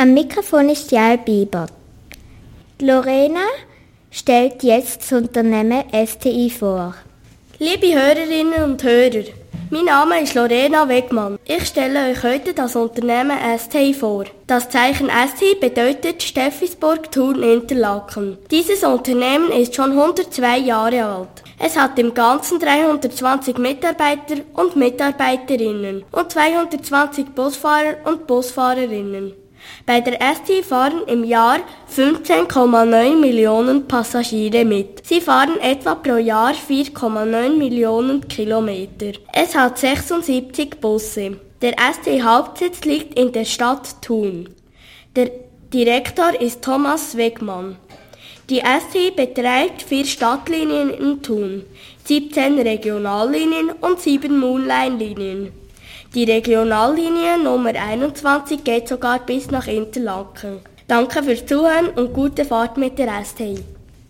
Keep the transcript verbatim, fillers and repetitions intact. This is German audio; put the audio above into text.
Am Mikrofon ist Jael Bieber. Lorena stellt jetzt das Unternehmen S T I vor. Liebe Hörerinnen und Hörer, mein Name ist Lorena Wegmann. Ich stelle euch heute das Unternehmen S T I vor. Das Zeichen S T I bedeutet Steffisburg Thun Interlaken. Dieses Unternehmen ist schon hundertzwei Jahre alt. Es hat im Ganzen dreihundertzwanzig Mitarbeiter und Mitarbeiterinnen und zweihundertzwanzig Busfahrer und Busfahrerinnen. Bei der S T I fahren im Jahr fünfzehn Komma neun Millionen Passagiere mit. Sie fahren etwa pro Jahr vier Komma neun Millionen Kilometer. Es hat sechsundsiebzig Busse. Der S T I-Hauptsitz liegt in der Stadt Thun. Der Direktor ist Thomas Wegmann. Die S T I betreibt vier Stadtlinien in Thun, siebzehn Regionallinien und sieben Moonline-Linien. Die Regionallinie Nummer einundzwanzig geht sogar bis nach Interlaken. Danke fürs Zuhören und gute Fahrt mit der S T I.